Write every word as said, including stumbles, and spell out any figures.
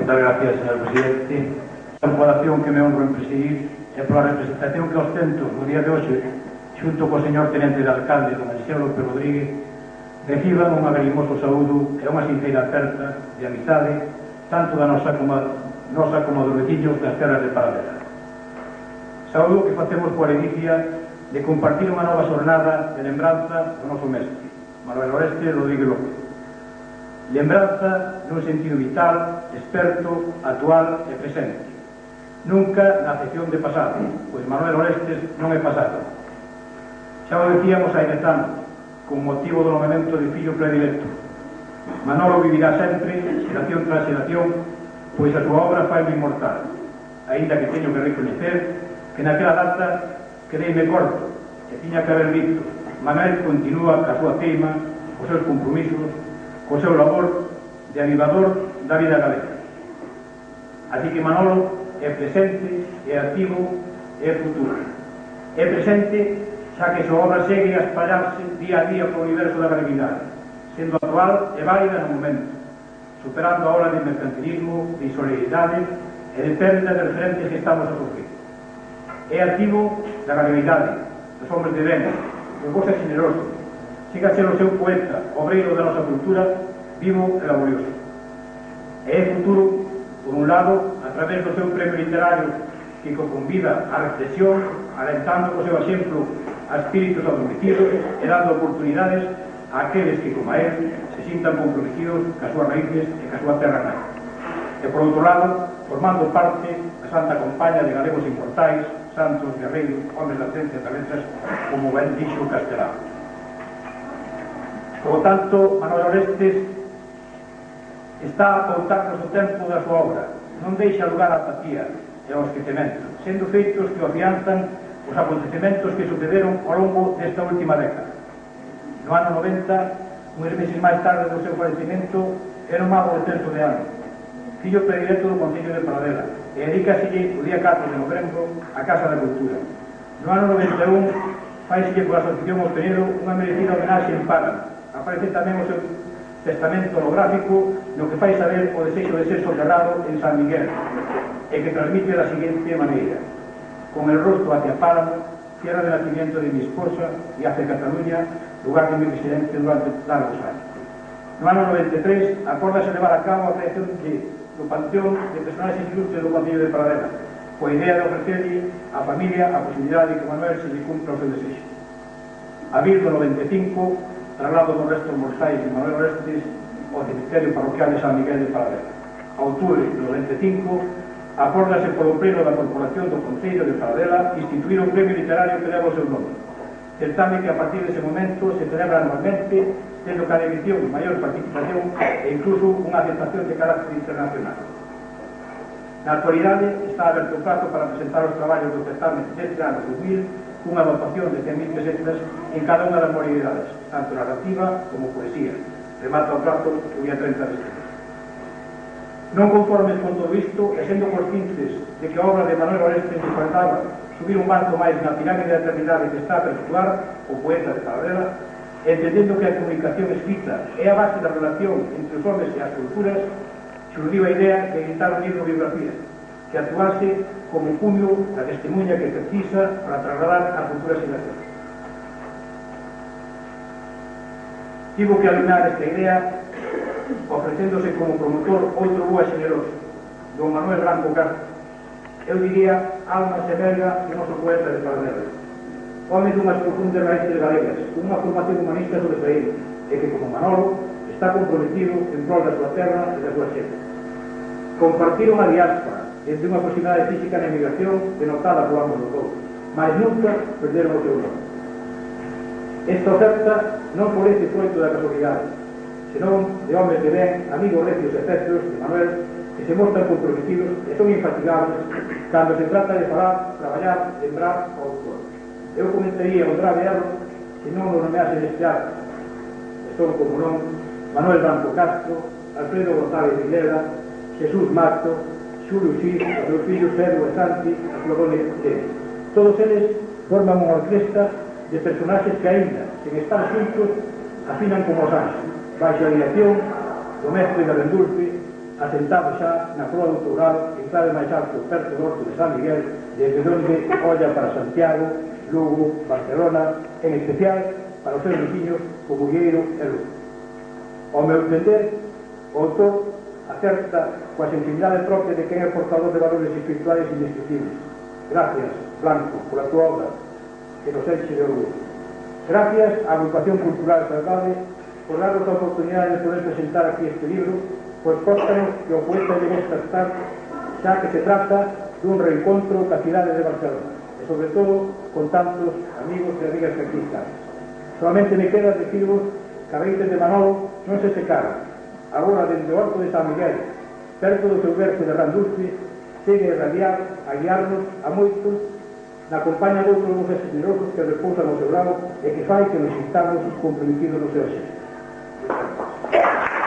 Moitas gracias, señor presidente. A podación que me honro en presidir e pola representación que ostento no día de hoxe xunto co señor tenente de alcalde, don Eliseo López Rodríguez, reciban un agarimoso saúdo e unha sincera aperta de amizade tanto da nosa como, nosa como dos veciños das terras de Paradela. Saúdo que facemos coa ledicia de compartir unha nova xornada de lembranza do noso mestre, Manuel Oreste Rodríguez López. Lembranza nun sentido vital, experto, actual e presente. Nunca na acepción de pasado, pois Manuel Orestes non é pasado. Xa o decíamos hai dez anos, con motivo do nomamento de fillo predilecto. Manolo vivirá sempre, xeración tras xeración, pois a súa obra fai inmortal, aínda que teño que recoñecer que naquela data quedeime corto, e tiña que haber dito: Manuel continúa ca súa teima, os seus compromisos, co seu labor de avivador da vida galega. Así que Manolo é presente, é activo, é futuro. É presente xa que a súa obra segue a espallarse día a día polo universo da galeguidade, sendo actual e válida no momento, superando a ola de mercantilismo, de insolidaridade e de pérdida de referentes que estamos a sofrer. É activo da galeguidade, dos hombres de ben, dos vos e generosos. Siga a ser o seu poeta, obreiro da nosa cultura, vivo e laborioso. E é futuro, por un lado, a través do seu premio literario que convida á reflexión, alentando co seu exemplo a espíritus adormecidos e dando oportunidades a aqueles que, como a él, se sintan comprometidos cas súas raíces e cas súa terra nai. E, por outro lado, formando parte da Santa Compaña de Galegos Inmortais, santos, guerreiros, homes da ciencia e das letras, como ben dixo Castelao. Por tanto, Manuel Orestes está a pautarnos o tempo da súa obra, non deixa lugar á apatía e ao esquecemento, sendo feitos que o afianzan os acontecementos que sucederon ao longo desta última década. No ano noventa, uns meses máis tarde do seu falecimento, era un mago de Celso de Ano, fillo predilecto do Concello de Paradela, e dedícaselle o día catro de novembro á Casa da Cultura. No ano noventa e un, faiselle pola Asociación Hostelero unha merecida homenaxe en Paga. Aparece tamén o seu testamento holográfico no que fai saber o desexo de ser soterrado en San Miguel e que transmite da seguinte maneira: con el rostro hacia Páramo, tierra de nacimiento de mi esposa, y hacia Cataluña, lugar de mi residencia durante largos años. No ano noventa e tres, acórdase levar a cabo a creación de, do panteón de personaxes ilustres do Concello de Paradela, coa idea de ofrecerlle á familia a posibilidade de que Manuel se lle cumpra o seu desexo. Abril do noventa e cinco, traslado dos restos mortais de Manuel Orestes ao cemiterio parroquial de San Miguel de Paradela. A outubro de noventa e cinco, acórdase polo pleno da Corporación do Concello de Paradela instituir un premio literario que leva o seu nome. Certame que a partir dese momento se celebra anualmente, tendo cada edición maior participación e incluso unha aceptación de carácter internacional. Na actualidade está aberto o prazo para presentar os traballos do certame deste ano dos mil, unha dotación de cen mil pesetas en cada unha das modalidades, tanto narrativa como poesía. Remata o prazo o día treinta de este mes. Non conformes con todo isto, e sendo conscientes de que a obra de Manuel Orestes nos faltaba subir un barco máis na pirámide da eternidade que está a perpetuar o poeta de Paradela, entendendo que a comunicación escrita é a base da relación entre os homens e as culturas, xurdiu a idea de editar un libro biografía que actuase como cumio da testemunha que precisa para trasladar a futuras xeracións. Tivo que alinar esta idea ofrecéndose como promotor outro boa xeneroso, don Manuel Blanco Castro, eu diría alma semelga do noso poeta de Paradela, home dunhas profundas raíces galegas, unha formación humanista sobresaída, e que, como Manolo, está comprometido en prol da súa terra e da súa xente. Compartiron a diáspora entre unha proximidade física na emigración denotada por ambos os dous, mas nunca perderon o seu nome. Esta oferta non forece froito da casualidade, senón de homes de ben, amigos recios e efectos de Manuel, que se mostran comprometidos e son infatigables cando se trata de falar, traballar, lembrar ao autor. Eu comentaría o grave erro se non o nomease neste acto. Son, como non, Manuel Blanco Castro, Alfredo González de Hilera, Jesús Mato, Xulio Xís, os seus fillos Pedro e Santi, a Florone Tene. Todos eles forman unha orquesta de personaxes que aínda, sen estar xuntos, afinan como os anxos, baixo a dirección do mestre de Rendulfe, asentado xa na Croa do Toural, en clave máis alto, perto do Horto de San Miguel, desde onde olla para Santiago, Lugo, Barcelona, en especial para os seus veciños como Vieiro e Lugo. Ao meu entender, o autor acerta coa sensibilidade propia de quen é portador de valores espirituales indestructibles. Gracias, Blanco, pola tua obra, que nos enche de orgullo. Gracias á Agrupación Cultural Salgade por darnos a oportunidade de poder presentar aquí este libro, pois cóstanos que o poeta debe estar, xa que se trata dun reencontro ca cidade de Barcelona, e sobre todo con tantos amigos e amigas que aquí están. Solamente me queda deciros que a raíces de Manolo non se secaran. Agora, dende o Horto de San Miguel, perto do seu verso de Randulce, segue a irradiar, a guiarnos a moitos na compañía de outros voces generosos que repousan ao seu lado e que fai que nos sintamos comprometidos no seu xeito.